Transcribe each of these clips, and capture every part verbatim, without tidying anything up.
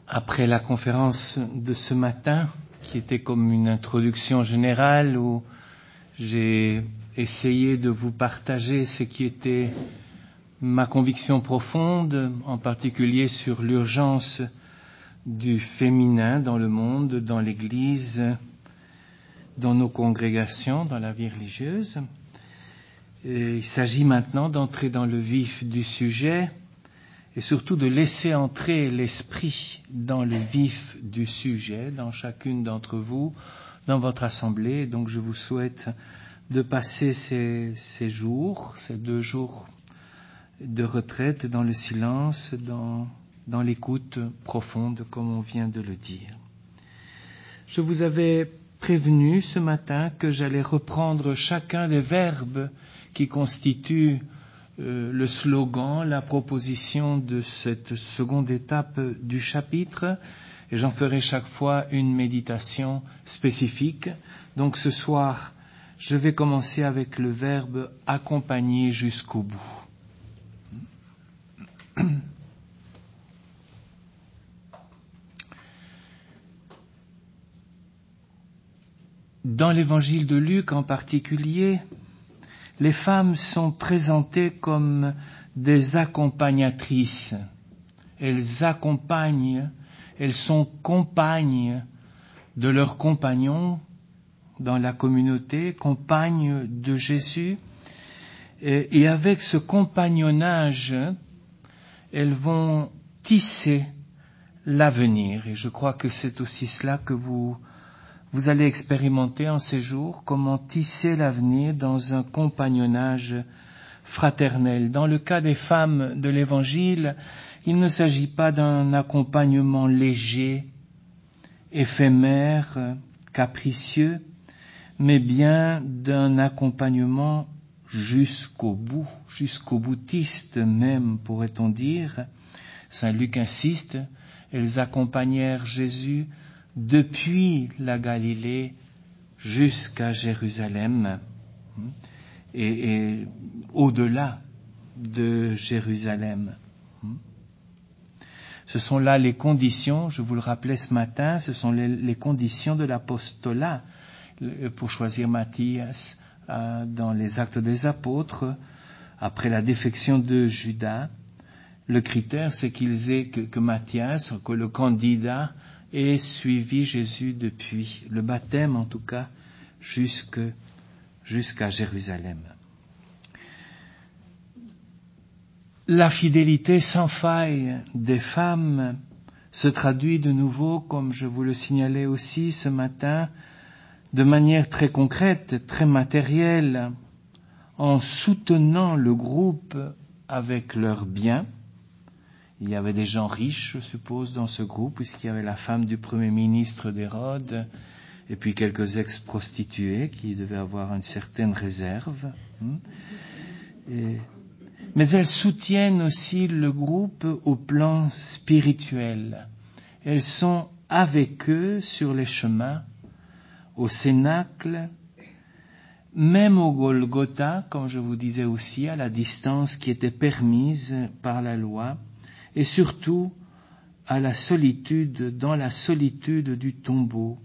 Après la conférence de ce matin, qui était comme une introduction générale où j'ai essayé de vous partager ce qui était ma conviction profonde, en particulier sur l'urgence du féminin dans le monde, dans l'Église, dans nos congrégations, dans la vie religieuse. Et il s'agit maintenant d'entrer dans le vif du sujet et surtout de laisser entrer l'esprit dans le vif du sujet, dans chacune d'entre vous, dans votre assemblée. Donc je vous souhaite de passer ces, ces jours, ces deux jours de retraite dans le silence, dans, dans l'écoute profonde, comme on vient de le dire. Je vous avais prévenu ce matin que j'allais reprendre chacun des verbes qui constituent euh, le slogan, la proposition de cette seconde étape du chapitre, et j'en ferai chaque fois une méditation spécifique. Donc ce soir, je vais commencer avec le verbe accompagner jusqu'au bout. Dans l'évangile de Luc en particulier, les femmes sont présentées comme des accompagnatrices. Elles accompagnent, elles sont compagnes de leurs compagnons dans la communauté, compagnes de Jésus. Et, et avec ce compagnonnage, elles vont tisser l'avenir. Et je crois que c'est aussi cela que vous Vous allez expérimenter en ces jours comment tisser l'avenir dans un compagnonnage fraternel. Dans le cas des femmes de l'Évangile, il ne s'agit pas d'un accompagnement léger, éphémère, capricieux, mais bien d'un accompagnement jusqu'au bout, jusqu'au boutiste même, pourrait-on dire. Saint Luc insiste, elles accompagnèrent Jésus depuis la Galilée jusqu'à Jérusalem et, et au-delà de Jérusalem. Ce sont là les conditions, je vous le rappelais ce matin, ce sont les, les conditions de l'apostolat pour choisir Matthias euh, dans les Actes des Apôtres. Après la défection de Judas, le critère c'est qu'ils aient que, que Matthias, que le candidat et suivi Jésus depuis le baptême, en tout cas, jusque, jusqu'à Jérusalem. La fidélité sans faille des femmes se traduit de nouveau, comme je vous le signalais aussi ce matin, de manière très concrète, très matérielle, en soutenant le groupe avec leurs biens. Il y avait des gens riches, je suppose, dans ce groupe, puisqu'il y avait la femme du premier ministre d'Hérode, et puis quelques ex-prostituées qui devaient avoir une certaine réserve. Et... Mais elles soutiennent aussi le groupe au plan spirituel. Elles sont avec eux sur les chemins, au Cénacle, même au Golgotha, comme je vous disais aussi, à la distance qui était permise par la loi, et surtout à la solitude, dans la solitude du tombeau,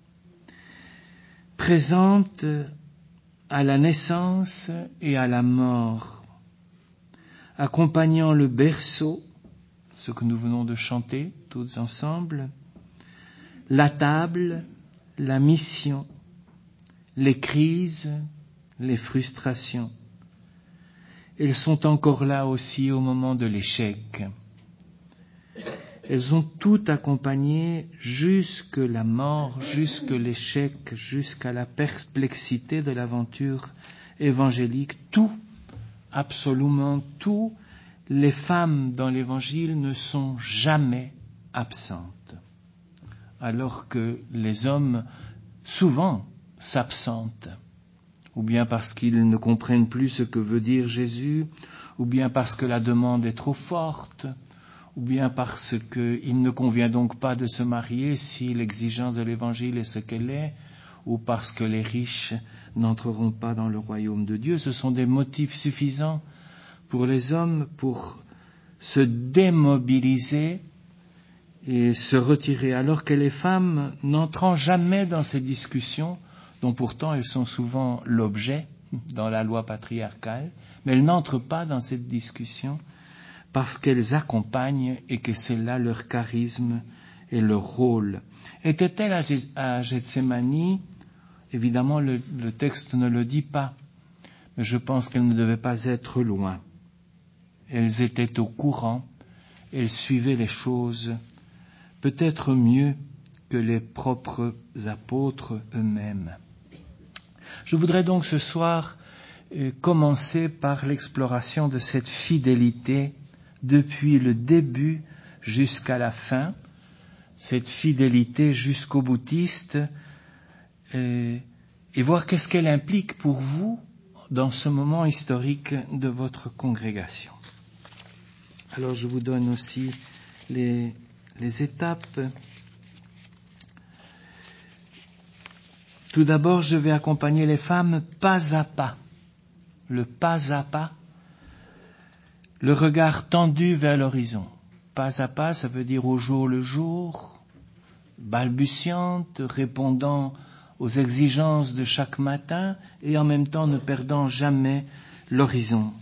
présente à la naissance et à la mort, accompagnant le berceau, ce que nous venons de chanter tous ensemble, la table, la mission, les crises, les frustrations. Elles sont encore là aussi au moment de l'échec. Elles ont tout accompagné jusque la mort, jusque l'échec, jusqu'à la perplexité de l'aventure évangélique. Tout, absolument tout, les femmes dans l'Évangile ne sont jamais absentes, alors que les hommes souvent s'absentent, ou bien parce qu'ils ne comprennent plus ce que veut dire Jésus, ou bien parce que la demande est trop forte, ou bien parce qu'il ne convient donc pas de se marier si l'exigence de l'Évangile est ce qu'elle est, ou parce que les riches n'entreront pas dans le royaume de Dieu. Ce sont des motifs suffisants pour les hommes pour se démobiliser et se retirer, alors que les femmes n'entrant jamais dans ces discussions, dont pourtant elles sont souvent l'objet dans la loi patriarcale, mais elles n'entrent pas dans cette discussion parce qu'elles accompagnent et que c'est là leur charisme et leur rôle. Étaient-elles à Gethsémani? Évidemment, le, le texte ne le dit pas, mais je pense qu'elles ne devaient pas être loin. Elles étaient au courant, elles suivaient les choses peut-être mieux que les propres apôtres eux-mêmes. Je voudrais donc ce soir euh, commencer par l'exploration de cette fidélité depuis le début jusqu'à la fin, cette fidélité jusqu'au boutiste, euh, et voir qu'est-ce qu'elle implique pour vous dans ce moment historique de votre congrégation. Alors je vous donne aussi les, les étapes. Tout d'abord, je vais accompagner les femmes pas à pas. Le pas à pas, le regard tendu vers l'horizon. Pas à pas, ça veut dire au jour le jour, balbutiante, répondant aux exigences de chaque matin et en même temps ne perdant jamais l'horizon.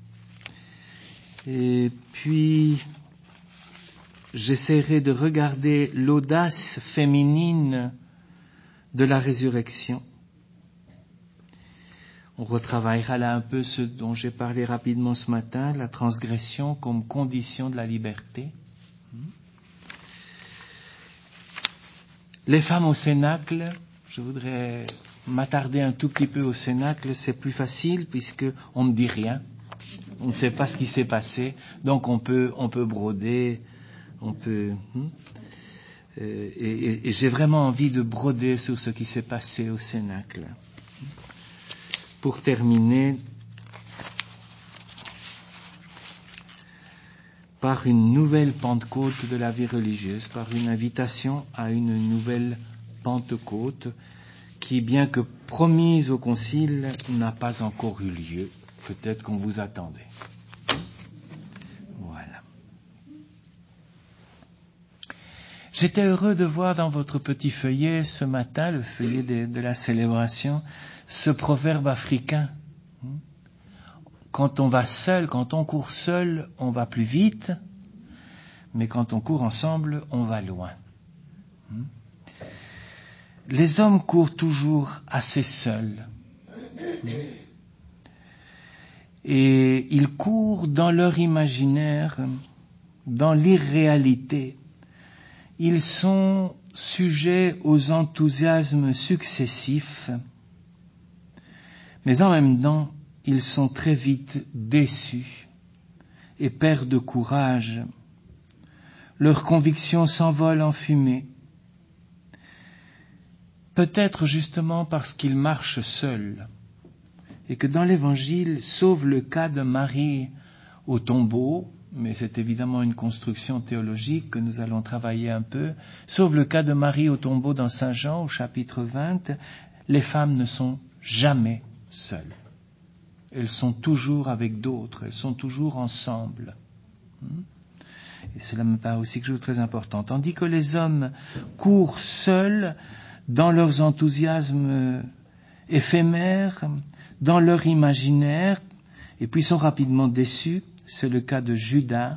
Et puis, j'essaierai de regarder l'audace féminine de la résurrection. On retravaillera là un peu ce dont j'ai parlé rapidement ce matin, la transgression comme condition de la liberté. Les femmes au cénacle, je voudrais m'attarder un tout petit peu au cénacle, c'est plus facile puisque on ne dit rien, on ne sait pas ce qui s'est passé, donc on peut, on peut broder, on peut... Hein, euh, et, et, et j'ai vraiment envie de broder sur ce qui s'est passé au cénacle. Pour terminer par une nouvelle Pentecôte de la vie religieuse, par une invitation à une nouvelle Pentecôte qui, bien que promise au Concile, n'a pas encore eu lieu. Peut-être qu'on vous attendait. Voilà. J'étais heureux de voir dans votre petit feuillet ce matin, le feuillet de, de la célébration, ce proverbe africain. Quand on va seul, quand on court seul, on va plus vite, mais quand on court ensemble, on va loin. Les hommes courent toujours assez seuls. Et ils courent dans leur imaginaire, dans l'irréalité. Ils sont sujets aux enthousiasmes successifs, mais en même temps, ils sont très vite déçus et perdent courage. Leurs convictions s'envolent en fumée. Peut-être justement parce qu'ils marchent seuls et que dans l'Évangile, sauf le cas de Marie au tombeau, mais c'est évidemment une construction théologique que nous allons travailler un peu, sauf le cas de Marie au tombeau dans Saint Jean au chapitre vingt, les femmes ne sont jamais seules. Elles sont toujours avec d'autres, elles sont toujours ensemble. Et cela me paraît aussi quelque chose de très important. Tandis que les hommes courent seuls dans leurs enthousiasmes éphémères, dans leur imaginaire, et puis sont rapidement déçus. C'est le cas de Judas,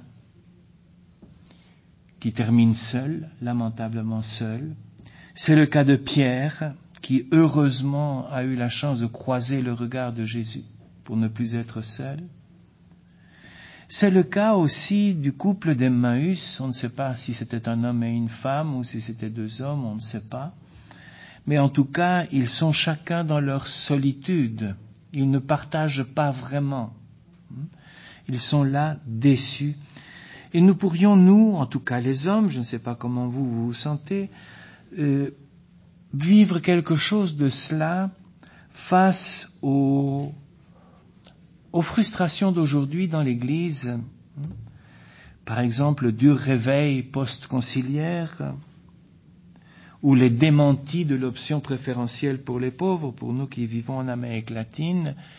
qui termine seul, lamentablement seul. C'est le cas de Pierre, qui heureusement a eu la chance de croiser le regard de Jésus pour ne plus être seul. C'est le cas aussi du couple d'Emmaüs. On ne sait pas si c'était un homme et une femme ou si c'était deux hommes, on ne sait pas. Mais en tout cas, ils sont chacun dans leur solitude. Ils ne partagent pas vraiment. Ils sont là, déçus. Et nous pourrions, nous, en tout cas les hommes, je ne sais pas comment vous vous, vous sentez, euh, vivre quelque chose de cela face aux, aux frustrations d'aujourd'hui dans l'Église. Par exemple, le dur réveil post-conciliaire, ou les démentis de l'option préférentielle pour les pauvres, pour nous qui vivons en Amérique latine.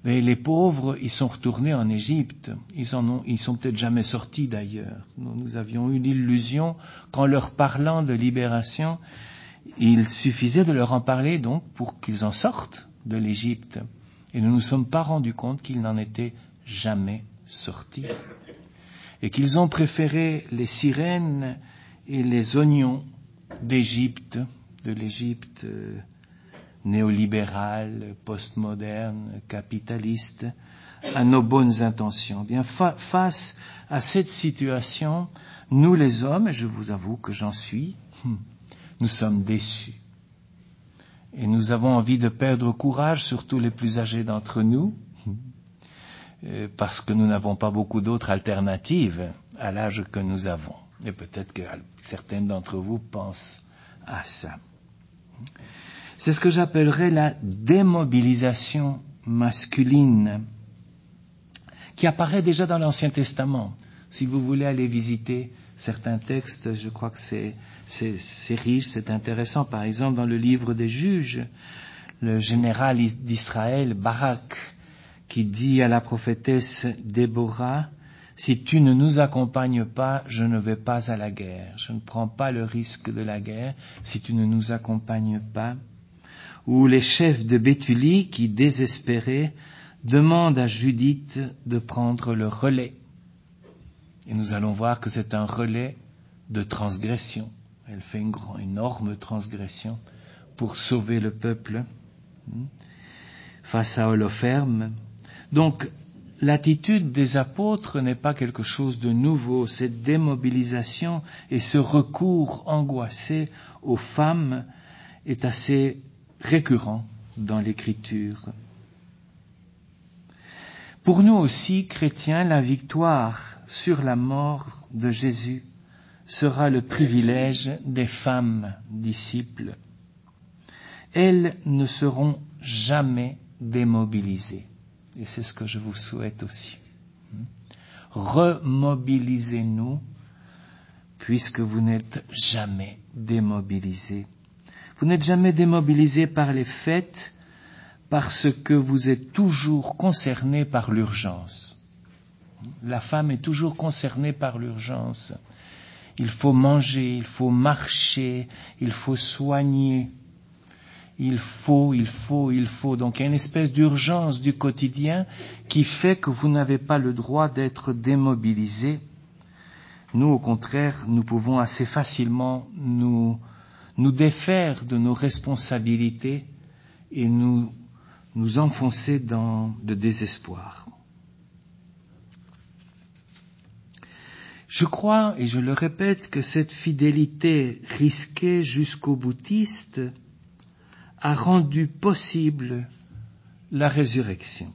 Mais les pauvres, ils sont retournés en Égypte. Ils en ont, ils sont peut-être jamais sortis d'ailleurs. Nous, nous avions eu l'illusion qu'en leur parlant de libération, il suffisait de leur en parler donc pour qu'ils en sortent de l'Égypte. Et nous ne nous sommes pas rendus compte qu'ils n'en étaient jamais sortis. Et qu'ils ont préféré les sirènes et les oignons d'Égypte, de l'Égypte euh, néolibérale, postmoderne, capitaliste, à nos bonnes intentions. Bien, fa- face à cette situation, nous les hommes, et je vous avoue que j'en suis, nous sommes déçus. Et nous avons envie de perdre courage, surtout les plus âgés d'entre nous, parce que nous n'avons pas beaucoup d'autres alternatives à l'âge que nous avons. Et peut-être que certaines d'entre vous pensent à ça. C'est ce que j'appellerais la démobilisation masculine, qui apparaît déjà dans l'Ancien Testament. Si vous voulez aller visiter certains textes, je crois que c'est, c'est, c'est riche, c'est intéressant. Par exemple, dans le livre des Juges, le général d'Israël, Barak, qui dit à la prophétesse Déborah, « Si tu ne nous accompagnes pas, je ne vais pas à la guerre. Je ne prends pas le risque de la guerre si tu ne nous accompagnes pas. » Ou les chefs de Béthulie qui, désespérés, demandent à Judith de prendre le relais. Et nous allons voir que c'est un relais de transgression. Elle fait une grande, énorme transgression pour sauver le peuple face à Holoferne. Donc, l'attitude des apôtres n'est pas quelque chose de nouveau. Cette démobilisation et ce recours angoissé aux femmes est assez récurrent dans l'Écriture. Pour nous aussi, chrétiens, la victoire sur la mort de Jésus sera le privilège des femmes disciples. Elles ne seront jamais démobilisées. Et c'est ce que je vous souhaite aussi. Remobilisez-nous, puisque vous n'êtes jamais démobilisés. Vous n'êtes jamais démobilisés par les fêtes, parce que vous êtes toujours concernés par l'urgence. La femme est toujours concernée par l'urgence. Il faut manger, il faut marcher, il faut soigner. Il faut, il faut, il faut. Donc il y a une espèce d'urgence du quotidien qui fait que vous n'avez pas le droit d'être démobilisé. Nous, au contraire, nous pouvons assez facilement nous, nous défaire de nos responsabilités et nous, nous enfoncer dans le désespoir. Je crois, et je le répète, que cette fidélité risquée jusqu'au boutiste a rendu possible la résurrection.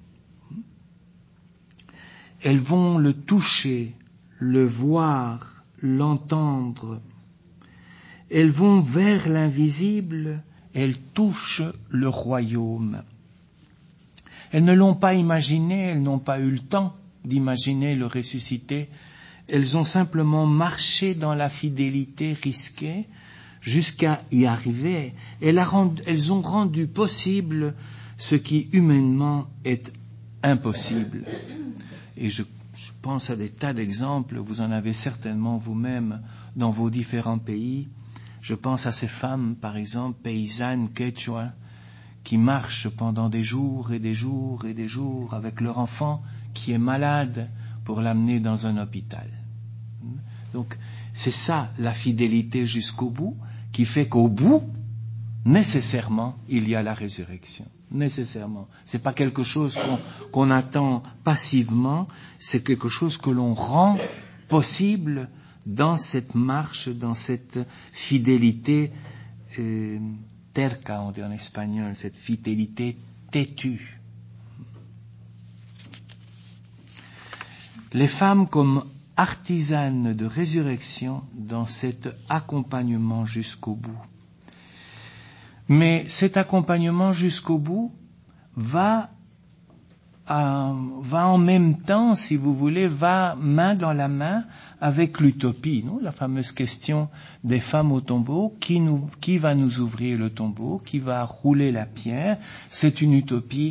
Elles vont le toucher, le voir, l'entendre. Elles vont vers l'invisible, elles touchent le royaume. Elles ne l'ont pas imaginé, elles n'ont pas eu le temps d'imaginer le ressuscité. Elles ont simplement marché dans la fidélité risquée jusqu'à y arriver. Elles, a rendu, elles ont rendu possible ce qui humainement est impossible. Et je, je pense à des tas d'exemples, vous en avez certainement vous-même dans vos différents pays. Je pense à ces femmes, par exemple, paysannes, quechua, qui marchent pendant des jours et des jours et des jours avec leur enfant qui est malade pour l'amener dans un hôpital. Donc, c'est ça la fidélité jusqu'au bout, qui fait qu'au bout, nécessairement, il y a la résurrection. Nécessairement. C'est pas quelque chose qu'on, qu'on attend passivement, c'est quelque chose que l'on rend possible dans cette marche, dans cette fidélité euh, terca, on dit en espagnol, cette fidélité têtue. Les femmes comme artisanes de résurrection dans cet accompagnement jusqu'au bout. Mais cet accompagnement jusqu'au bout va, euh, va en même temps, si vous voulez, va main dans la main avec l'utopie, non? La fameuse question des femmes au tombeau, qui, nous, qui va nous ouvrir le tombeau, qui va rouler la pierre, c'est une utopie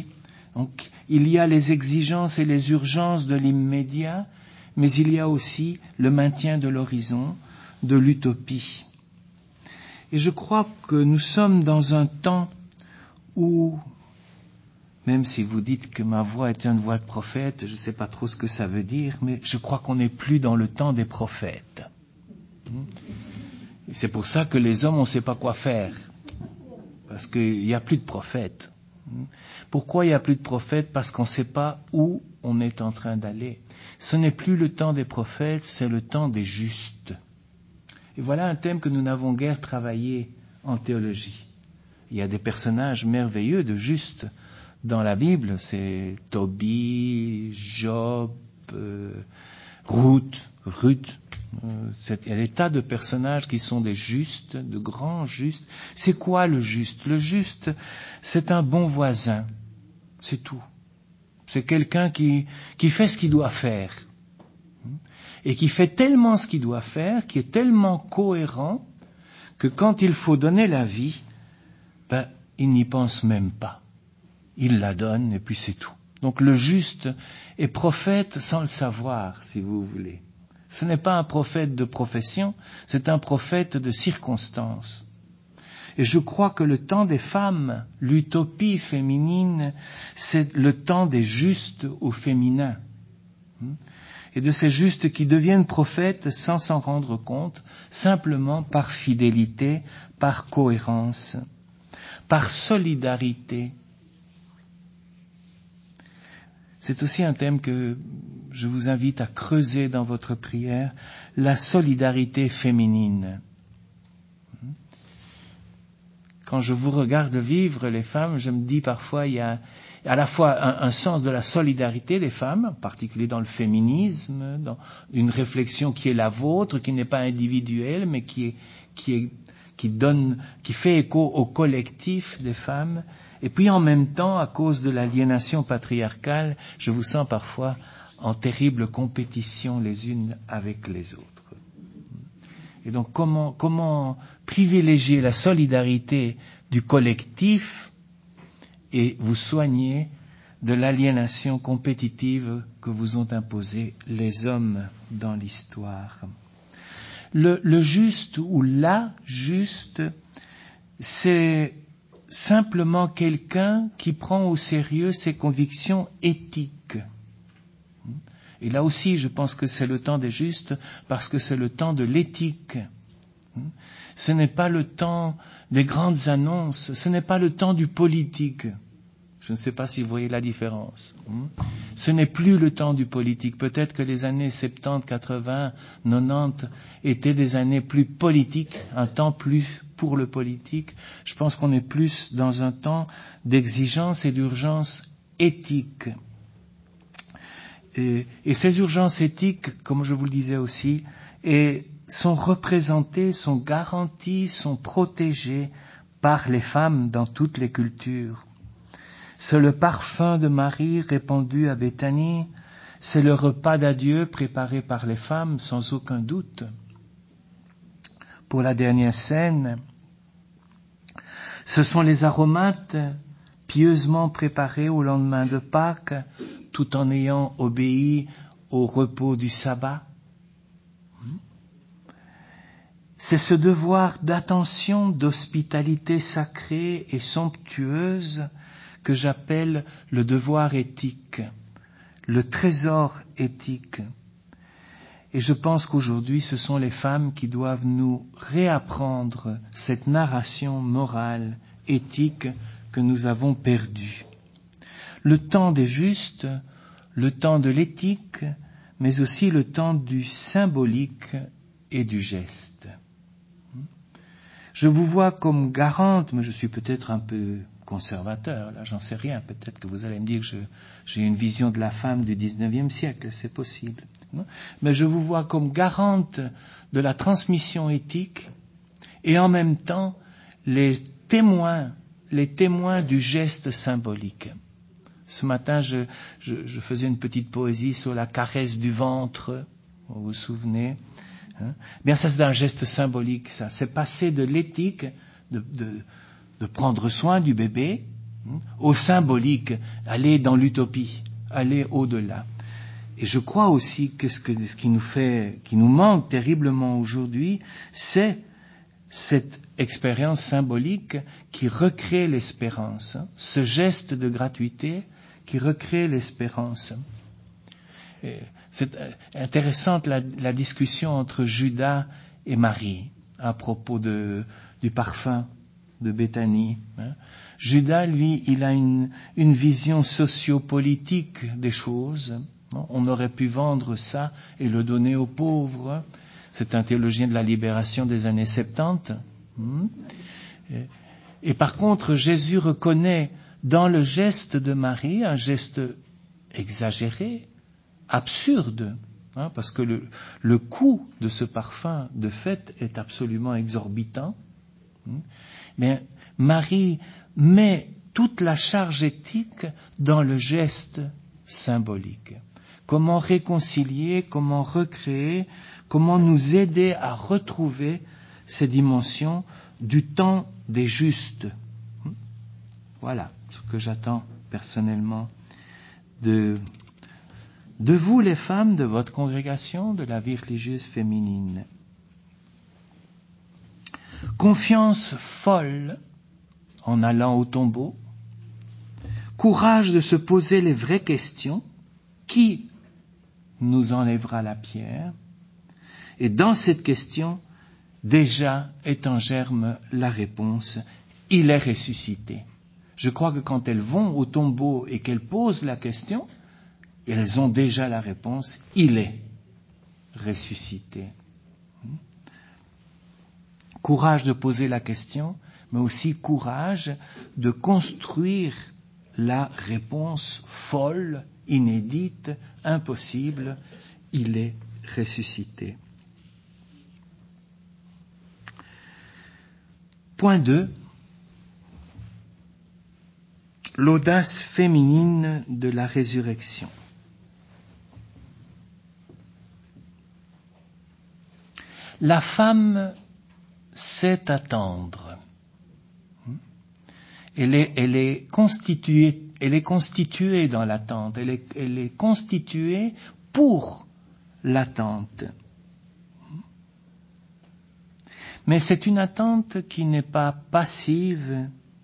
Donc, il y a les exigences et les urgences de l'immédiat, mais il y a aussi le maintien de l'horizon, de l'utopie. Et je crois que nous sommes dans un temps où, même si vous dites que ma voix est une voix de prophète, je ne sais pas trop ce que ça veut dire, mais je crois qu'on n'est plus dans le temps des prophètes. Et c'est pour ça que les hommes, on ne sait pas quoi faire. Parce qu'il n'y a plus de prophètes. Pourquoi il n'y a plus de prophètes? Parce qu'on ne sait pas où on est en train d'aller. Ce n'est plus le temps des prophètes, c'est le temps des justes. Et voilà un thème que nous n'avons guère travaillé en théologie. Il y a des personnages merveilleux de justes dans la Bible. C'est Tobie, Job, euh, Ruth, Ruth. Euh, il y a des tas de personnages qui sont des justes, de grands justes. C'est quoi le juste? Le juste, c'est un bon voisin. C'est tout. C'est quelqu'un qui, qui fait ce qu'il doit faire. Et qui fait tellement ce qu'il doit faire, qui est tellement cohérent, que quand il faut donner la vie, ben, il n'y pense même pas. Il la donne et puis c'est tout. Donc le juste est prophète sans le savoir, si vous voulez. Ce n'est pas un prophète de profession, c'est un prophète de circonstance. Et je crois que le temps des femmes, l'utopie féminine, c'est le temps des justes au féminin. Et de ces justes qui deviennent prophètes sans s'en rendre compte, simplement par fidélité, par cohérence, par solidarité. C'est aussi un thème que je vous invite à creuser dans votre prière, la solidarité féminine. Quand je vous regarde vivre, les femmes, je me dis parfois, il y a à la fois un, un sens de la solidarité des femmes, en particulier dans le féminisme, dans une réflexion qui est la vôtre, qui n'est pas individuelle, mais qui est, qui est, qui donne, qui fait écho au collectif des femmes. Et puis en même temps, à cause de l'aliénation patriarcale, je vous sens parfois en terrible compétition les unes avec les autres. Et donc comment, comment privilégier la solidarité du collectif et vous soigner de l'aliénation compétitive que vous ont imposée les hommes dans l'histoire. Le, le juste ou la juste, c'est simplement quelqu'un qui prend au sérieux ses convictions éthiques. Et là aussi, je pense que c'est le temps des justes parce que c'est le temps de l'éthique. Ce n'est pas le temps des grandes annonces, ce n'est pas le temps du politique. Je ne sais pas si vous voyez la différence. Ce n'est plus le temps du politique. Peut-être que les années soixante-dix, quatre-vingts, quatre-vingt-dix étaient des années plus politiques, un temps plus pour le politique. Je pense qu'on est plus dans un temps d'exigence et d'urgence éthique. Et, et ces urgences éthiques, comme je vous le disais aussi, et sont représentées, sont garanties, sont protégées par les femmes dans toutes les cultures. C'est le parfum de Marie répandu à Béthanie, c'est le repas d'adieu préparé par les femmes, sans aucun doute. Pour la dernière scène, ce sont les aromates pieusement préparés au lendemain de Pâques, tout en ayant obéi au repos du sabbat. C'est ce devoir d'attention, d'hospitalité sacrée et somptueuse que j'appelle le devoir éthique, le trésor éthique. Et je pense qu'aujourd'hui, ce sont les femmes qui doivent nous réapprendre cette narration morale, éthique que nous avons perdue. Le temps des justes, le temps de l'éthique, mais aussi le temps du symbolique et du geste. Je vous vois comme garante, mais je suis peut-être un peu conservateur, là j'en sais rien, peut-être que vous allez me dire que je, j'ai une vision de la femme du dix-neuvième siècle, c'est possible. Non ? Mais je vous vois comme garante de la transmission éthique et en même temps les témoins, les témoins du geste symbolique. Ce matin, je, je, je faisais une petite poésie sur la caresse du ventre, vous vous souvenez ? Hein ? Bien, ça c'est un geste symbolique, ça. C'est passer de l'éthique, de, de, de prendre soin du bébé, au symbolique, aller dans l'utopie, aller au-delà. Et je crois aussi que ce, que ce qui nous fait, qui nous manque terriblement aujourd'hui, c'est cette expérience symbolique qui recrée l'espérance, ce geste de gratuité qui recrée l'espérance. Et c'est intéressante la, la discussion entre Judas et Marie à propos de, du parfum de Béthanie. Hein. Judas, lui, il a une, une vision sociopolitique des choses. On aurait pu vendre ça et le donner aux pauvres. C'est un théologien de la libération des années soixante-dix. Et, et par contre, Jésus reconnaît dans le geste de Marie un geste exagéré, absurde, hein, parce que le, le coût de ce parfum, de fait, est absolument exorbitant. Mais Marie met toute la charge éthique dans le geste symbolique. Comment réconcilier, comment recréer, comment nous aider à retrouver ces dimensions du temps des justes. Voilà ce que j'attends personnellement de, de vous les femmes, de votre congrégation, de la vie religieuse féminine. Confiance folle en allant au tombeau, courage de se poser les vraies questions, qui nous enlèvera la pierre, et dans cette question, déjà est en germe la réponse, il est ressuscité. Je crois que quand elles vont au tombeau et qu'elles posent la question, elles ont déjà la réponse, il est ressuscité. Courage de poser la question, mais aussi courage de construire la réponse folle, inédite, impossible, il est ressuscité. Point deux. L'audace féminine de la résurrection. La femme sait attendre. Elle est, elle est constituée, elle est constituée dans l'attente. Elle est, elle est constituée pour l'attente. Mais c'est une attente qui n'est pas passive.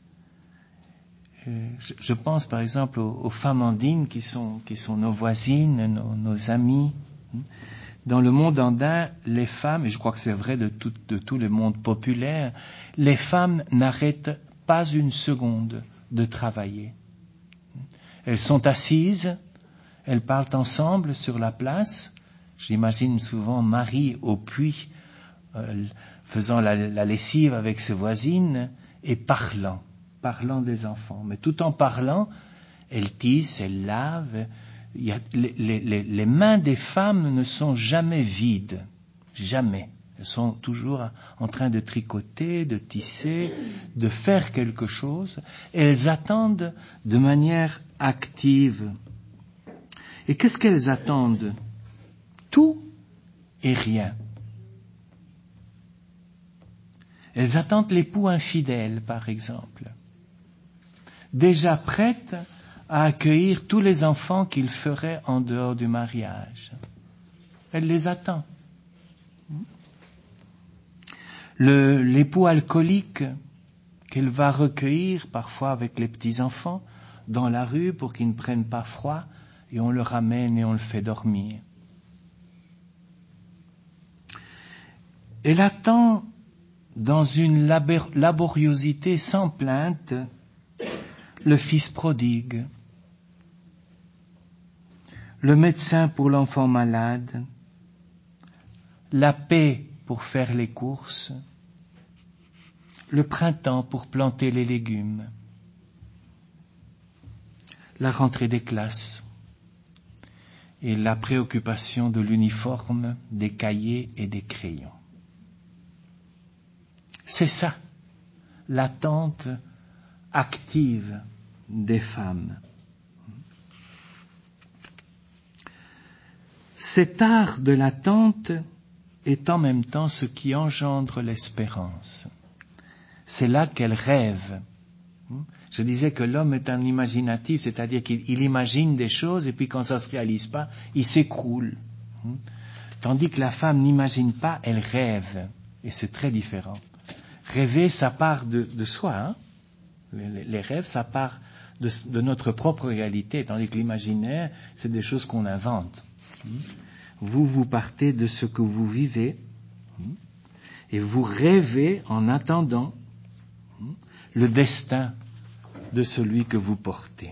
Je pense par exemple aux, aux femmes andines qui sont, qui sont nos voisines, nos, nos amies. Dans le monde andin, les femmes, et je crois que c'est vrai de tout, de tout le monde populaire, les femmes n'arrêtent pas une seconde de travailler. Elles sont assises, elles parlent ensemble sur la place. J'imagine souvent Marie au puits, euh, faisant la, la lessive avec ses voisines et parlant, parlant des enfants. Mais tout en parlant, elles tissent, elles lavent. Il y a, les, les, les mains des femmes ne sont jamais vides, jamais. Elles sont toujours en train de tricoter, de tisser, de faire quelque chose. Et elles attendent de manière active. Et qu'est-ce qu'elles attendent ? Tout et rien. Elles attendent l'époux infidèle, par exemple, déjà prête à accueillir tous les enfants qu'il ferait en dehors du mariage. Elle les attend. Le, l'époux alcoolique qu'elle va recueillir, parfois avec les petits-enfants, dans la rue pour qu'ils ne prennent pas froid, et on le ramène et on le fait dormir. Elle attend dans une labor- laboriosité sans plainte le fils prodigue, le médecin pour l'enfant malade, la paix pour faire les courses, le printemps pour planter les légumes, la rentrée des classes et la préoccupation de l'uniforme, des cahiers et des crayons. C'est ça, l'attente active des femmes. Cet art de l'attente est en même temps ce qui engendre l'espérance. C'est là qu'elle rêve. Je disais que l'homme est un imaginatif, c'est-à-dire qu'il il imagine des choses et puis quand ça se réalise pas, il s'écroule. Tandis que la femme n'imagine pas, elle rêve. Et c'est très différent. Rêver, ça part de, de soi. Hein? Les, les rêves, ça part de, de notre propre réalité, tandis que l'imaginaire, c'est des choses qu'on invente. Vous, vous partez de ce que vous vivez et vous rêvez en attendant le destin de celui que vous portez.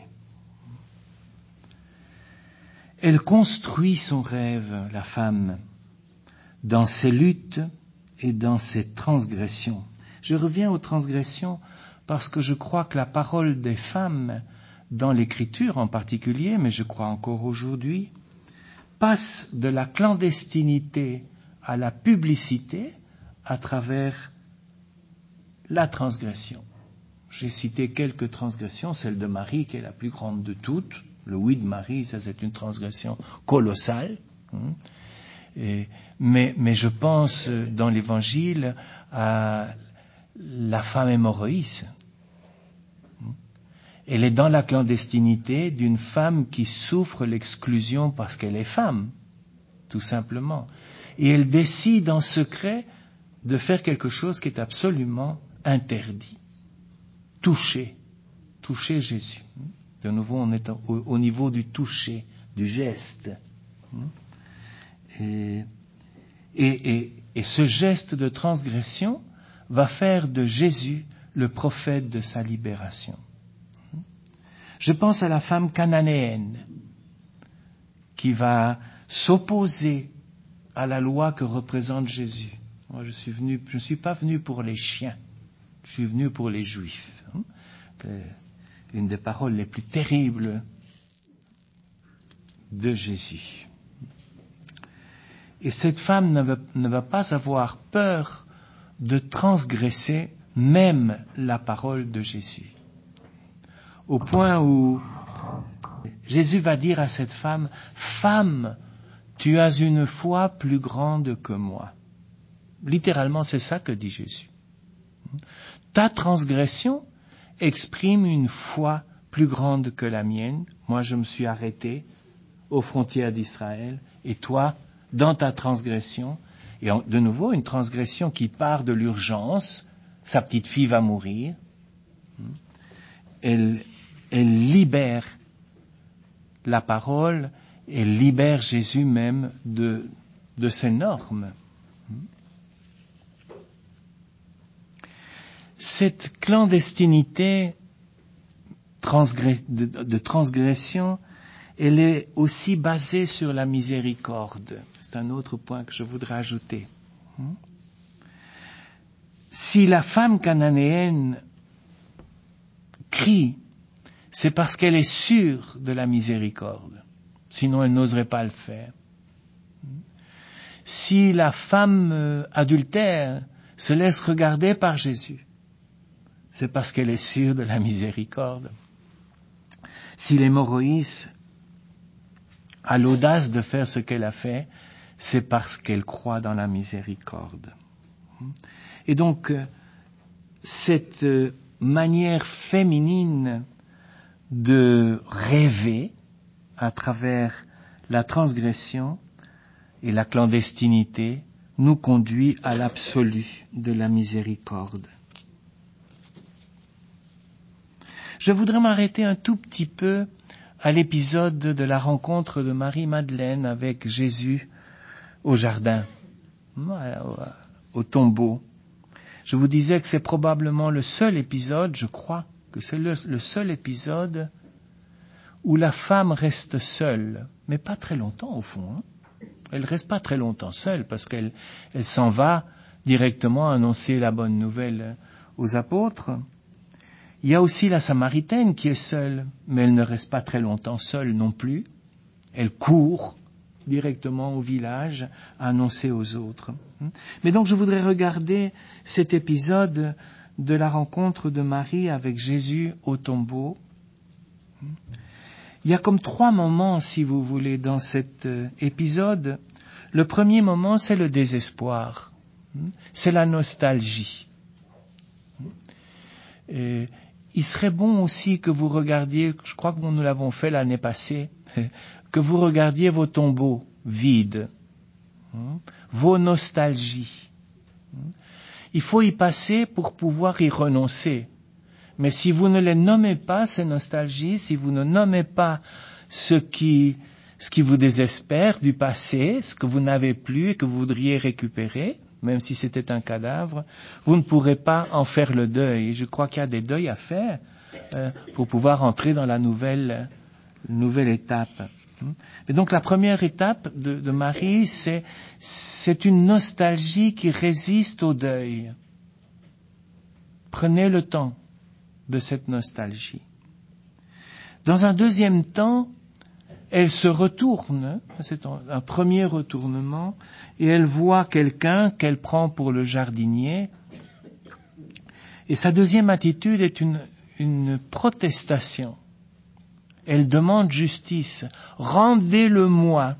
Elle construit son rêve, la femme, dans ses luttes et dans ses transgressions. Je reviens aux transgressions parce que je crois que la parole des femmes, dans l'Écriture en particulier, mais je crois encore aujourd'hui, passe de la clandestinité à la publicité à travers la transgression. J'ai cité quelques transgressions, celle de Marie qui est la plus grande de toutes. Le oui de Marie, ça c'est une transgression colossale. Et, mais, mais je pense dans l'Évangile à la femme hémorroïs. Elle est dans la clandestinité d'une femme qui souffre l'exclusion parce qu'elle est femme, tout simplement. Et elle décide en secret de faire quelque chose qui est absolument interdit. Toucher, toucher Jésus. De nouveau, on est au, au niveau du toucher, du geste. Et, et, et, et ce geste de transgression va faire de Jésus le prophète de sa libération. Je pense à la femme cananéenne qui va s'opposer à la loi que représente Jésus. Moi, je suis venu, je ne suis pas venu pour les chiens, je suis venu pour les Juifs. Une des paroles les plus terribles de Jésus. Et cette femme ne va, ne va pas avoir peur de transgresser même la parole de Jésus. Au point où Jésus va dire à cette femme, « Femme, tu as une foi plus grande que moi. » Littéralement, c'est ça que dit Jésus. Ta transgression exprime une foi plus grande que la mienne. Moi, je me suis arrêté aux frontières d'Israël. Et toi, dans ta transgression, et de nouveau, une transgression qui part de l'urgence, sa petite fille va mourir, elle, elle libère la parole, elle libère Jésus même de, de ses normes. Cette clandestinité transgress- de, de transgression, elle est aussi basée sur la miséricorde. C'est un autre point que je voudrais ajouter. Si la femme cananéenne crie, c'est parce qu'elle est sûre de la miséricorde. Sinon, elle n'oserait pas le faire. Si la femme adultère se laisse regarder par Jésus, c'est parce qu'elle est sûre de la miséricorde. Si l'hémorroïs a l'audace de faire ce qu'elle a fait, c'est parce qu'elle croit dans la miséricorde. Et donc, cette manière féminine de rêver à travers la transgression et la clandestinité nous conduit à l'absolu de la miséricorde. Je voudrais m'arrêter un tout petit peu à l'épisode de la rencontre de Marie-Madeleine avec Jésus au jardin, au tombeau. Je vous disais que c'est probablement le seul épisode, je crois, que c'est le, le seul épisode où la femme reste seule, mais pas très longtemps au fond. Hein. Elle reste pas très longtemps seule parce qu'elle elle s'en va directement annoncer la bonne nouvelle aux apôtres. Il y a aussi la Samaritaine qui est seule, mais elle ne reste pas très longtemps seule non plus. Elle court directement au village à annoncer aux autres. Mais donc je voudrais regarder cet épisode de la rencontre de Marie avec Jésus au tombeau. Il y a comme trois moments, si vous voulez, dans cet épisode. Le premier moment, c'est le désespoir. C'est la nostalgie. Et il serait bon aussi que vous regardiez, je crois que nous l'avons fait l'année passée, que vous regardiez vos tombeaux vides, hein, vos nostalgies. Il faut y passer pour pouvoir y renoncer. Mais si vous ne les nommez pas, ces nostalgies, si vous ne nommez pas ce qui, ce qui vous désespère du passé, ce que vous n'avez plus et que vous voudriez récupérer, même si c'était un cadavre, vous ne pourrez pas en faire le deuil. Et je crois qu'il y a des deuils à faire euh, pour pouvoir entrer dans la nouvelle, nouvelle étape. Et donc la première étape de, de Marie, c'est, c'est une nostalgie qui résiste au deuil. Prenez le temps de cette nostalgie. Dans un deuxième temps, elle se retourne, c'est un premier retournement, et elle voit quelqu'un qu'elle prend pour le jardinier. Et sa deuxième attitude est une, une protestation. Elle demande justice. Rendez-le-moi.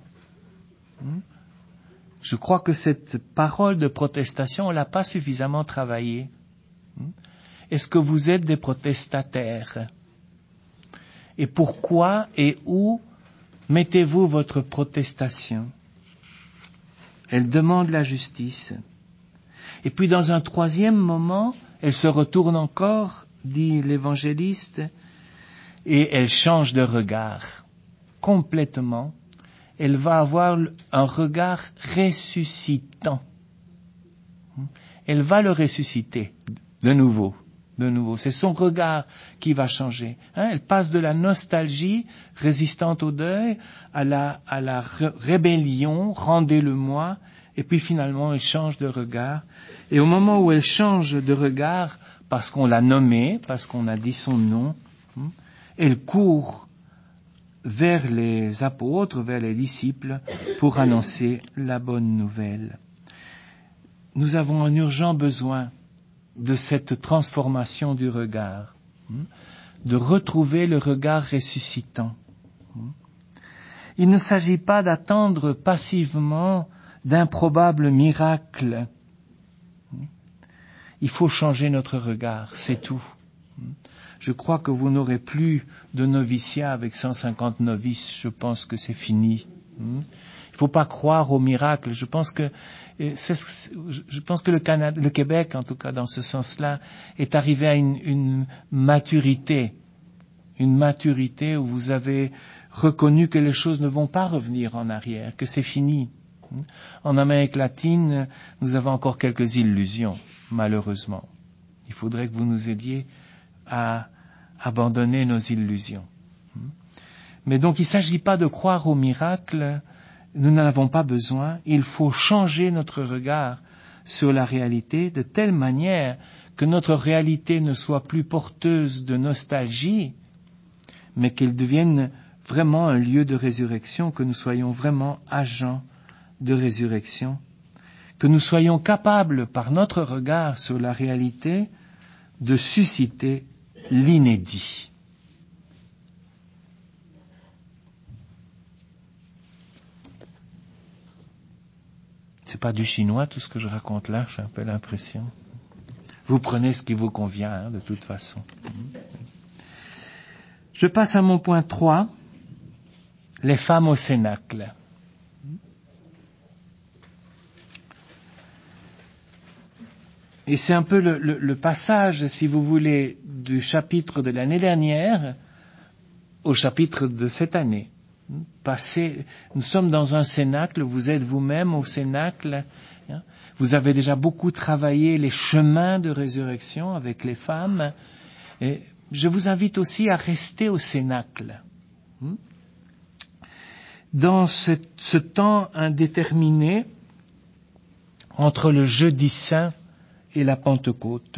Je crois que cette parole de protestation, on l'a pas suffisamment travaillée. Est-ce que vous êtes des protestataires? Et pourquoi et où mettez-vous votre protestation? Elle demande la justice. Et puis dans un troisième moment, elle se retourne encore, dit l'évangéliste, et elle change de regard. Complètement. Elle va avoir un regard ressuscitant. Elle va le ressusciter de nouveau. De nouveau. C'est son regard qui va changer. Hein, elle passe de la nostalgie résistante au deuil à la, à la ré- rébellion, rendez-le-moi, et puis finalement elle change de regard. Et au moment où elle change de regard, parce qu'on l'a nommée, parce qu'on a dit son nom, hein, elle court vers les apôtres, vers les disciples, pour annoncer la bonne nouvelle. Nous avons un urgent besoin de cette transformation du regard, de retrouver le regard ressuscitant. Il ne s'agit pas d'attendre passivement d'improbables miracles. Il faut changer notre regard, c'est tout. Je crois que vous n'aurez plus de noviciat avec cent cinquante novices, je pense que c'est fini. Il ne faut pas croire aux miracles. Je pense que c'est, je pense que le Canada, le Québec, en tout cas dans ce sens-là, est arrivé à une, une maturité, une maturité où vous avez reconnu que les choses ne vont pas revenir en arrière, que c'est fini. En Amérique latine, nous avons encore quelques illusions, malheureusement. Il faudrait que vous nous aidiez à abandonner nos illusions. Mais donc il ne s'agit pas de croire aux miracles, nous n'en avons pas besoin, il faut changer notre regard sur la réalité de telle manière que notre réalité ne soit plus porteuse de nostalgie, mais qu'elle devienne vraiment un lieu de résurrection, que nous soyons vraiment agents de résurrection, que nous soyons capables, par notre regard sur la réalité, de susciter l'inédit. C'est pas du chinois tout ce que je raconte là, j'ai un peu l'impression. Vous prenez ce qui vous convient, hein, de toute façon. Je passe à mon point trois, les femmes au cénacle. Et c'est un peu le, le, le passage, si vous voulez, du chapitre de l'année dernière au chapitre de cette année. Passé, nous sommes dans un cénacle, vous êtes vous-même au cénacle, hein, vous avez déjà beaucoup travaillé les chemins de résurrection avec les femmes, et je vous invite aussi à rester au cénacle. Dans ce, ce temps indéterminé entre le jeudi saint et la Pentecôte.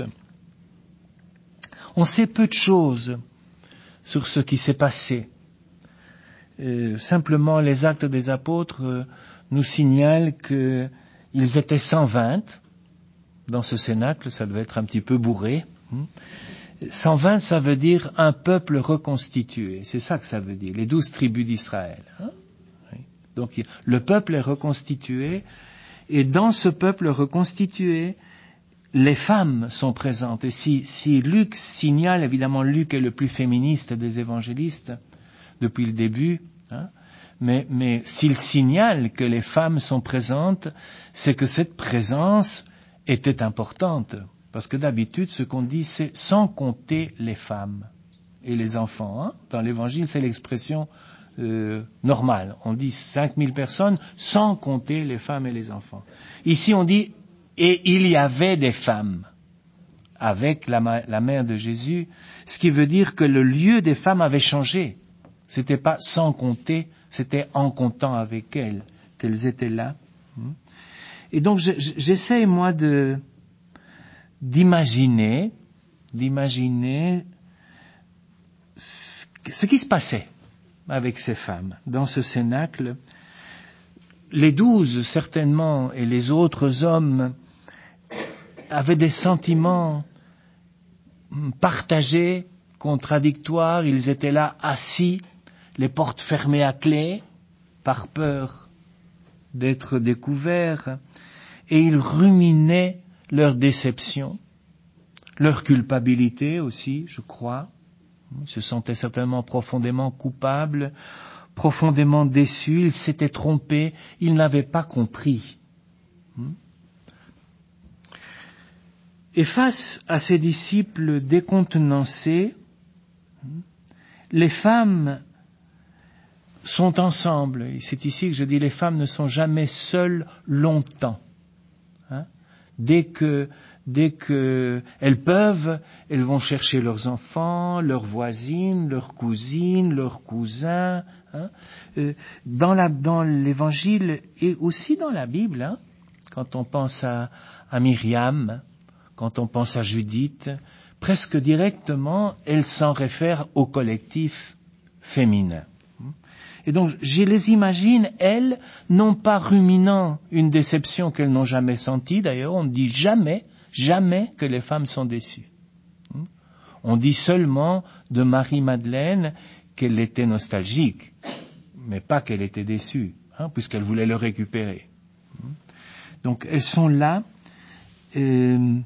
On sait peu de choses sur ce qui s'est passé. Euh, simplement, les Actes des Apôtres euh, nous signalent qu'ils étaient cent vingt dans ce cénacle, ça devait être un petit peu bourré. cent vingt, ça veut dire un peuple reconstitué, c'est ça que ça veut dire, les douze tribus d'Israël. Hein? Oui. Donc le peuple est reconstitué, et dans ce peuple reconstitué, les femmes sont présentes. Et si, si Luc signale, évidemment Luc est le plus féministe des évangélistes depuis le début, hein, mais, mais s'il signale que les femmes sont présentes, c'est que cette présence était importante. Parce que d'habitude, ce qu'on dit, c'est sans compter les femmes et les enfants. Hein. Dans l'évangile, c'est l'expression euh, normale. On dit cinq mille personnes sans compter les femmes et les enfants. Ici, on dit et il y avait des femmes avec la, la mère de Jésus, ce qui veut dire que le lieu des femmes avait changé. C'était pas sans compter, c'était en comptant avec elles qu'elles étaient là. Et donc, je, j'essaie moi de d'imaginer, d'imaginer ce, ce qui se passait avec ces femmes dans ce cénacle. Les douze, certainement, et les autres hommes avaient des sentiments partagés, contradictoires. Ils étaient là, assis, les portes fermées à clé, par peur d'être découverts, et ils ruminaient leur déception, leur culpabilité aussi, je crois. Ils se sentaient certainement profondément coupables, profondément déçus, ils s'étaient trompés, ils n'avaient pas compris. Et face à ces disciples décontenancés, les femmes sont ensemble. Et c'est ici que je dis les femmes ne sont jamais seules longtemps. Hein? Dès que, dès que elles peuvent, elles vont chercher leurs enfants, leurs voisines, leurs cousines, leurs cousins. Hein? Euh, dans, la, dans l'Évangile et aussi dans la Bible, hein? Quand on pense à, à Myriam, quand on pense à Judith, presque directement, elles s'en réfèrent au collectif féminin. Et donc, je les imagine, elles, non pas ruminant une déception qu'elles n'ont jamais sentie. D'ailleurs, on ne dit jamais, jamais que les femmes sont déçues. On dit seulement de Marie-Madeleine qu'elle était nostalgique, mais pas qu'elle était déçue, hein, puisqu'elle voulait le récupérer. Donc, elles sont là. Euh,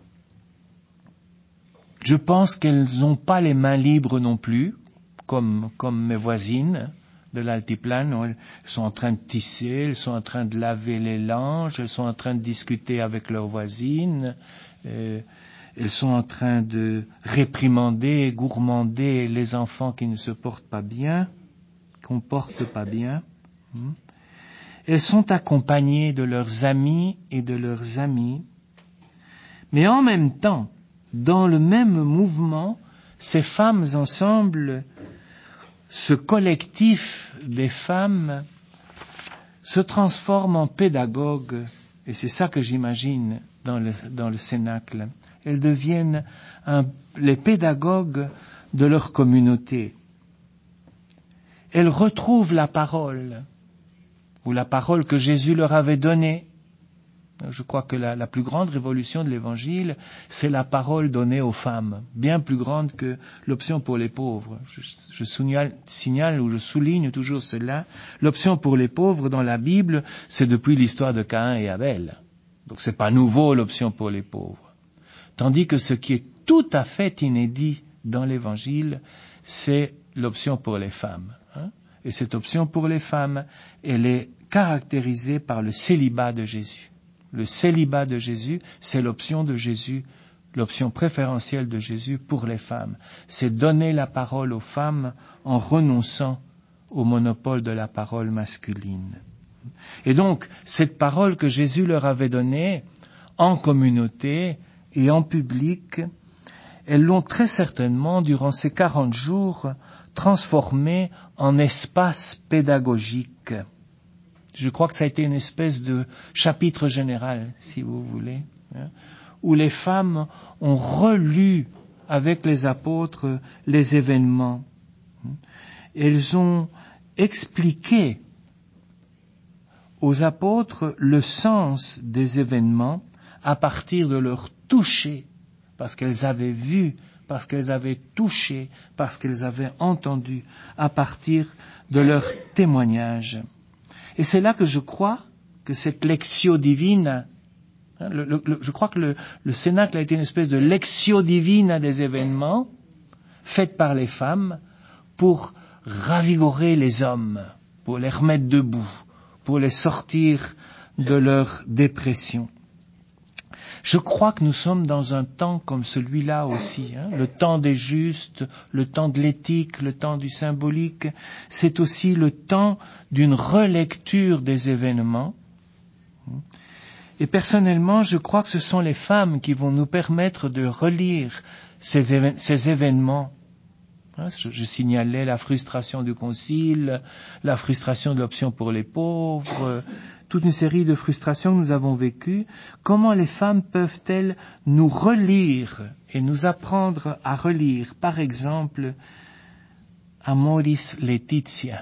je pense qu'elles n'ont pas les mains libres non plus, comme, comme mes voisines de l'altiplano. Elles sont en train de tisser, elles sont en train de laver les langes, elles sont en train de discuter avec leurs voisines, euh, elles sont en train de réprimander, gourmander les enfants qui ne se portent pas bien, qu'on porte pas bien. Elles sont accompagnées de leurs amis et de leurs amies, mais en même temps, dans le même mouvement, ces femmes ensemble, ce collectif des femmes se transforme en pédagogue, et c'est ça que j'imagine dans le, dans le cénacle. Elles deviennent un, les pédagogues de leur communauté. Elles retrouvent la parole, ou la parole que Jésus leur avait donnée. Je crois que la, la plus grande révolution de l'Évangile, c'est la parole donnée aux femmes, bien plus grande que l'option pour les pauvres. Je, je signale, signale ou je souligne toujours cela. L'option pour les pauvres dans la Bible, c'est depuis l'histoire de Caïn et Abel. Donc c'est pas nouveau l'option pour les pauvres. Tandis que ce qui est tout à fait inédit dans l'Évangile, c'est l'option pour les femmes. Hein? Et cette option pour les femmes, elle est caractérisée par le célibat de Jésus. Le célibat de Jésus, c'est l'option de Jésus, l'option préférentielle de Jésus pour les femmes. C'est donner la parole aux femmes en renonçant au monopole de la parole masculine. Et donc, cette parole que Jésus leur avait donnée, en communauté et en public, elles l'ont très certainement, durant ces quarante jours, transformée en espace pédagogique. Je crois que ça a été une espèce de chapitre général, si vous voulez, hein, où les femmes ont relu avec les apôtres les événements. Elles ont expliqué aux apôtres le sens des événements à partir de leur toucher, parce qu'elles avaient vu, parce qu'elles avaient touché, parce qu'elles avaient entendu, à partir de leur témoignage. Et c'est là que je crois que cette lectio divina Le, le, le, je crois que le, le Cénacle a été une espèce de lectio divina des événements faite par les femmes pour ravigorer les hommes, pour les remettre debout, pour les sortir de leur dépression. Je crois que nous sommes dans un temps comme celui-là aussi, hein, le temps des justes, le temps de l'éthique, le temps du symbolique. C'est aussi le temps d'une relecture des événements. Et personnellement, je crois que ce sont les femmes qui vont nous permettre de relire ces, éve- ces événements. Hein, je, je signalais la frustration du concile, la frustration de l'option pour les pauvres, euh, toute une série de frustrations que nous avons vécues. Comment les femmes peuvent-elles nous relire et nous apprendre à relire, par exemple, Amoris Laetitia,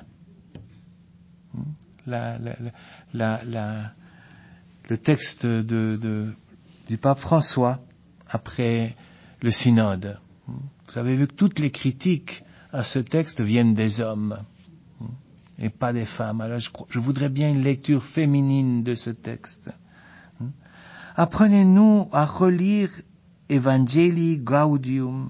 la, la, la, la, le texte de, de, du pape François après le synode. Vous avez vu que toutes les critiques à ce texte viennent des hommes et pas des femmes. Alors je, je voudrais bien une lecture féminine de ce texte. Apprenez-nous à relire Evangelii Gaudium,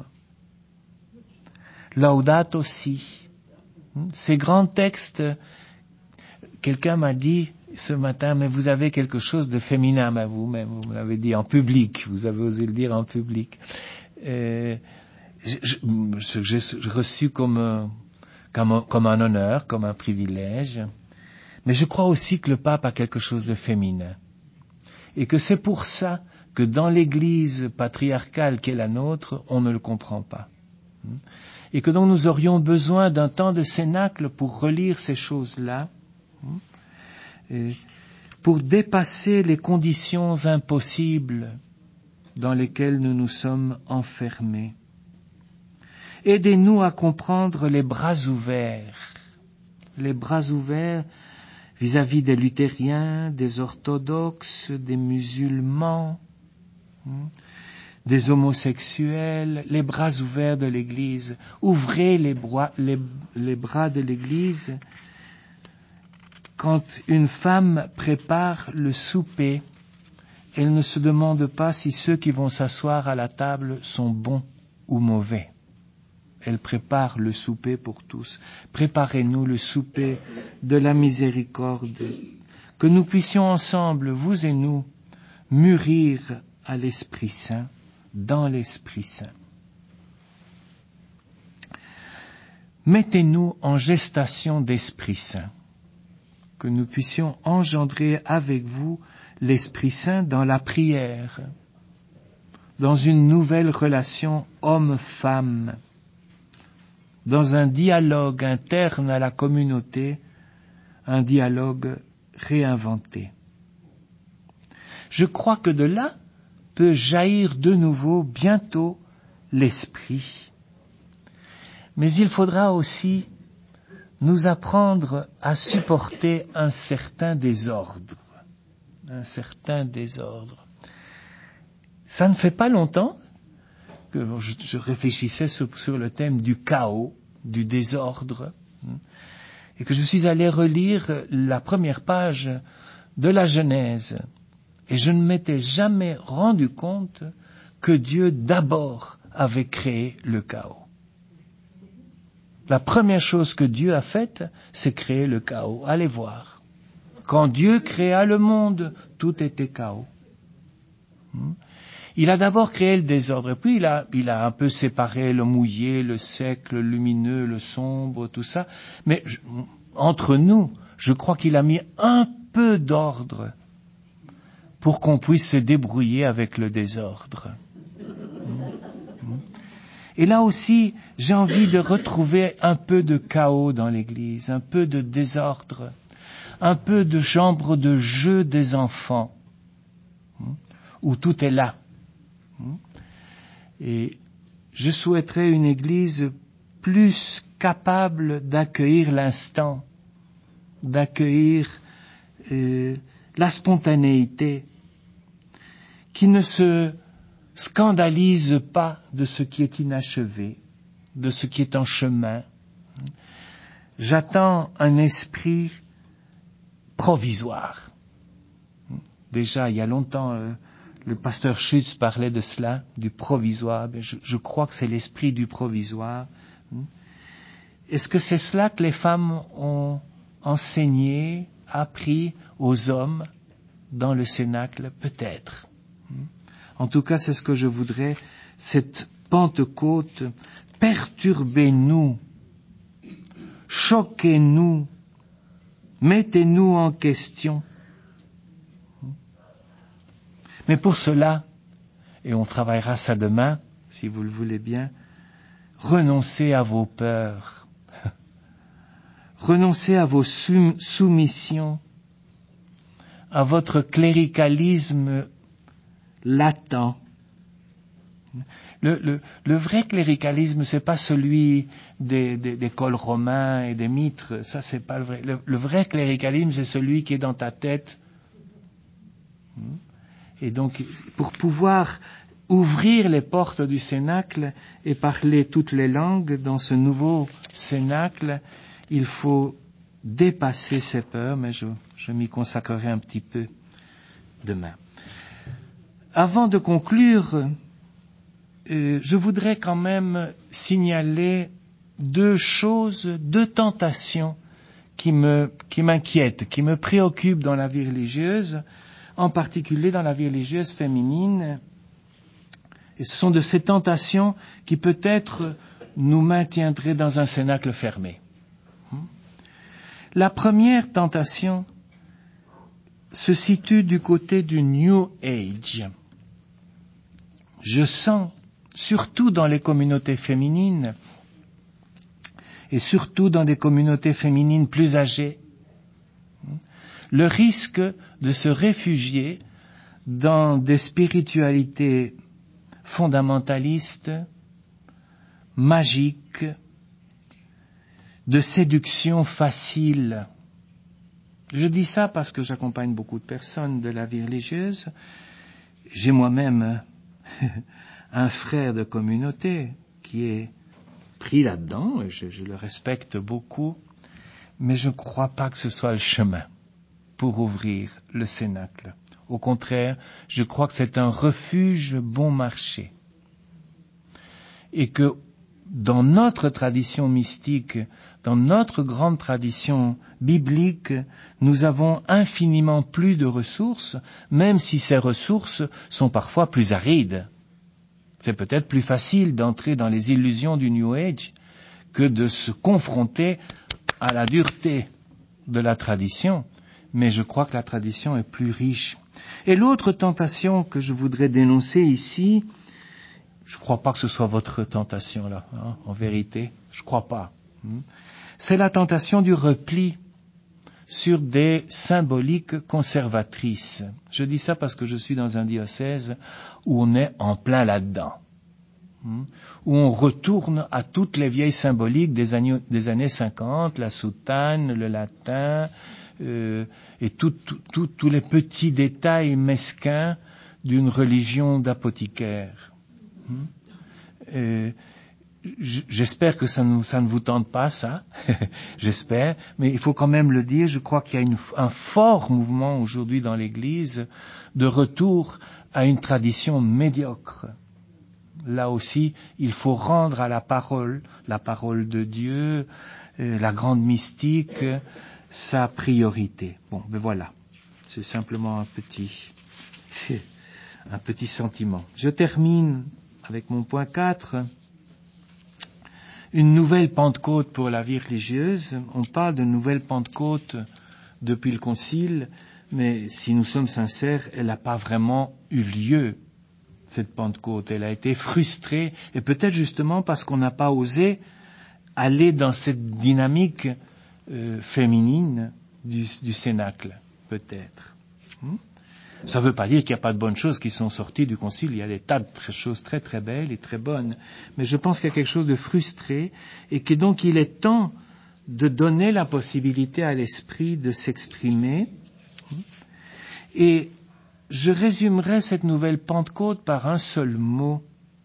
Laudato Si. Ces grands textes, quelqu'un m'a dit ce matin, mais vous avez quelque chose de féminin à vous, même vous me l'avez dit en public, vous avez osé le dire en public. Euh, je, je, j'ai reçu comme, comme, comme un honneur, comme un privilège, mais je crois aussi que le pape a quelque chose de féminin. Et que c'est pour ça que dans l'église patriarcale qui est la nôtre, on ne le comprend pas. Et que donc nous aurions besoin d'un temps de cénacle pour relire ces choses-là, et pour dépasser les conditions impossibles dans lesquelles nous nous sommes enfermés. Aidez-nous à comprendre les bras ouverts, les bras ouverts vis-à-vis des luthériens, des orthodoxes, des musulmans, des homosexuels, les bras ouverts de l'Église. Ouvrez les bras, les, les bras de l'Église quand une femme prépare le souper. Elle ne se demande pas si ceux qui vont s'asseoir à la table sont bons ou mauvais. Elle prépare le souper pour tous. Préparez-nous le souper de la miséricorde. Que nous puissions ensemble, vous et nous, mûrir à l'Esprit Saint, dans l'Esprit Saint. Mettez-nous en gestation d'Esprit Saint. Que nous puissions engendrer avec vous l'Esprit Saint dans la prière, dans une nouvelle relation homme-femme, dans un dialogue interne à la communauté, un dialogue réinventé. Je crois que de là peut jaillir de nouveau bientôt l'esprit. Mais il faudra aussi nous apprendre à supporter un certain désordre. Un certain désordre. Ça ne fait pas longtemps que je, je réfléchissais sur, sur le thème du chaos, du désordre, et que je suis allé relire la première page de la Genèse, et je ne m'étais jamais rendu compte que Dieu d'abord avait créé le chaos. La première chose que Dieu a faite, c'est créer le chaos. Allez voir. Quand Dieu créa le monde, tout était chaos. Il a d'abord créé le désordre, puis il a, il a un peu séparé le mouillé, le sec, le lumineux, le sombre, tout ça. Mais je, entre nous, je crois qu'il a mis un peu d'ordre pour qu'on puisse se débrouiller avec le désordre. Et là aussi, j'ai envie de retrouver un peu de chaos dans l'Église, un peu de désordre, un peu de chambre de jeu des enfants, où tout est là. Et je souhaiterais une Église plus capable d'accueillir l'instant, d'accueillir euh, la spontanéité, qui ne se scandalise pas de ce qui est inachevé, de ce qui est en chemin. J'attends un esprit provisoire. Déjà, il y a longtemps, euh, le pasteur Schütz parlait de cela, du provisoire. Je, je crois que c'est l'esprit du provisoire. Est-ce que c'est cela que les femmes ont enseigné, appris aux hommes dans le Cénacle? Peut-être. En tout cas, c'est ce que je voudrais, cette Pentecôte, perturbez-nous, choquez-nous, mettez-nous en question. Mais pour cela, et on travaillera ça demain, si vous le voulez bien, renoncez à vos peurs, renoncez à vos sum- soumissions, à votre cléricalisme latent. Le, le, le vrai cléricalisme, c'est pas celui des, des, des cols romains et des mitres, ça c'est pas le vrai. Le, le vrai cléricalisme, c'est celui qui est dans ta tête. Et donc, pour pouvoir ouvrir les portes du Cénacle et parler toutes les langues dans ce nouveau Cénacle, il faut dépasser ses peurs, mais je, je m'y consacrerai un petit peu demain. Avant de conclure, euh, je voudrais quand même signaler deux choses, deux tentations qui me, qui m'inquiètent, qui me préoccupent dans la vie religieuse, en particulier dans la vie religieuse féminine. Et ce sont de ces tentations qui peut-être nous maintiendraient dans un cénacle fermé. La première tentation se situe du côté du New Age. Je sens, surtout dans les communautés féminines, et surtout dans des communautés féminines plus âgées, le risque de se réfugier dans des spiritualités fondamentalistes, magiques, de séduction facile. Je dis ça parce que j'accompagne beaucoup de personnes de la vie religieuse. J'ai moi-même un frère de communauté qui est pris là-dedans, et je, je le respecte beaucoup, mais je ne crois pas que ce soit le chemin pour ouvrir le Cénacle. Au contraire, je crois que c'est un refuge bon marché. Et que dans notre tradition mystique, dans notre grande tradition biblique, nous avons infiniment plus de ressources, même si ces ressources sont parfois plus arides. C'est peut-être plus facile d'entrer dans les illusions du New Age que de se confronter à la dureté de la tradition. Mais je crois que la tradition est plus riche. Et l'autre tentation que je voudrais dénoncer ici, je ne crois pas que ce soit votre tentation là, hein, en vérité, je ne crois pas. Hein. C'est la tentation du repli sur des symboliques conservatrices. Je dis ça parce que je suis dans un diocèse où on est en plein là-dedans, hein, où on retourne à toutes les vieilles symboliques des années, des années cinquante, la soutane, le latin, euh, et tous tout, tout, tout les petits détails mesquins d'une religion d'apothicaire. Hein. Euh, J'espère que ça ne, ça ne vous tente pas, ça. J'espère. Mais il faut quand même le dire, je crois qu'il y a une, un fort mouvement aujourd'hui dans l'Église de retour à une tradition médiocre. Là aussi, il faut rendre à la parole, la parole de Dieu, euh, la grande mystique, euh, sa priorité. Bon, ben voilà. C'est simplement un petit, un petit sentiment. Je termine avec mon point quatre. Une nouvelle Pentecôte pour la vie religieuse. On parle de nouvelle Pentecôte depuis le Concile, mais si nous sommes sincères, elle n'a pas vraiment eu lieu, cette Pentecôte. Elle a été frustrée, et peut-être justement parce qu'on n'a pas osé aller dans cette dynamique euh, féminine du, du Cénacle, peut-être. Hmm? Ça ne veut pas dire qu'il n'y a pas de bonnes choses qui sont sorties du Concile. Il y a des tas de choses très très belles et très bonnes. Mais je pense qu'il y a quelque chose de frustré et que donc il est temps de donner la possibilité à l'esprit de s'exprimer. Et je résumerai cette nouvelle Pentecôte par un seul mot.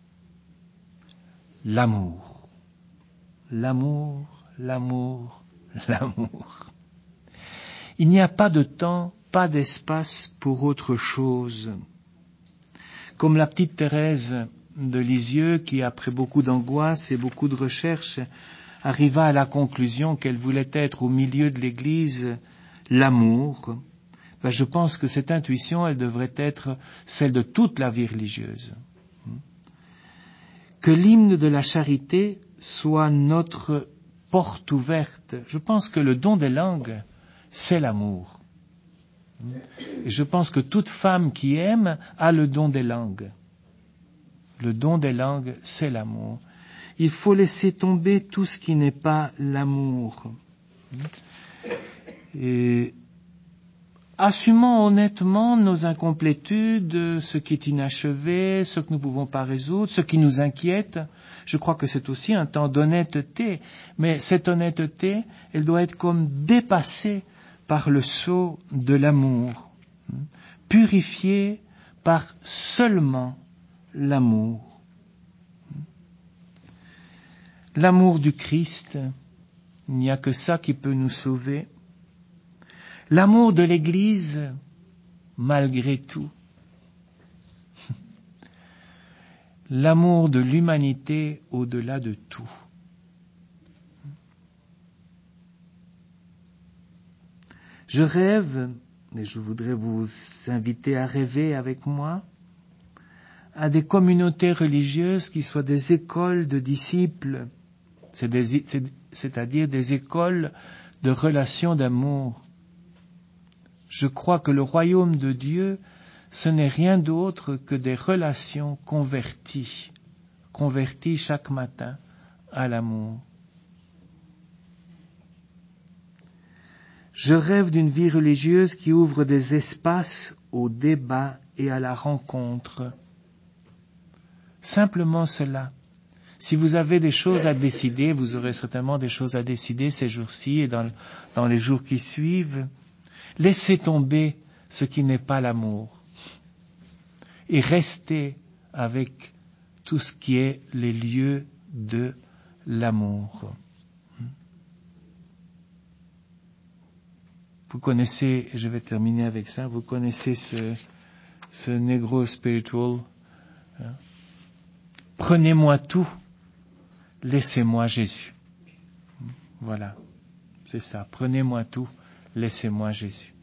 L'amour. L'amour, l'amour, l'amour. Il n'y a pas de temps, pas d'espace pour autre chose. Comme la petite Thérèse de Lisieux, qui après beaucoup d'angoisse et beaucoup de recherches, arriva à la conclusion qu'elle voulait être au milieu de l'Église l'amour, ben je pense que cette intuition, elle devrait être celle de toute la vie religieuse. Que l'hymne de la charité soit notre porte ouverte. Je pense que le don des langues, c'est l'amour. Et je pense que toute femme qui aime a le don des langues. Le don des langues, c'est l'amour. Il faut laisser tomber tout ce qui n'est pas l'amour. Et assumons honnêtement nos incomplétudes, ce qui est inachevé, ce que nous ne pouvons pas résoudre, ce qui nous inquiète. Je crois que c'est aussi un temps d'honnêteté. Mais cette honnêteté, elle doit être comme dépassée par le sceau de l'amour, purifiée par seulement l'amour. L'amour du Christ, il n'y a que ça qui peut nous sauver. L'amour de l'Église, malgré tout. L'amour de l'humanité au-delà de tout. Je rêve, et je voudrais vous inviter à rêver avec moi, à des communautés religieuses qui soient des écoles de disciples, c'est des, c'est, c'est-à-dire des écoles de relations d'amour. Je crois que le royaume de Dieu, ce n'est rien d'autre que des relations converties, converties chaque matin à l'amour. Je rêve d'une vie religieuse qui ouvre des espaces au débat et à la rencontre. Simplement cela. Si vous avez des choses à décider, vous aurez certainement des choses à décider ces jours-ci et dans, dans les jours qui suivent. Laissez tomber ce qui n'est pas l'amour et restez avec tout ce qui est les lieux de l'amour. Vous connaissez, je vais terminer avec ça, vous connaissez ce, ce Negro spiritual. Hein? Prenez-moi tout, laissez-moi Jésus. Voilà, c'est ça. Prenez-moi tout, laissez-moi Jésus.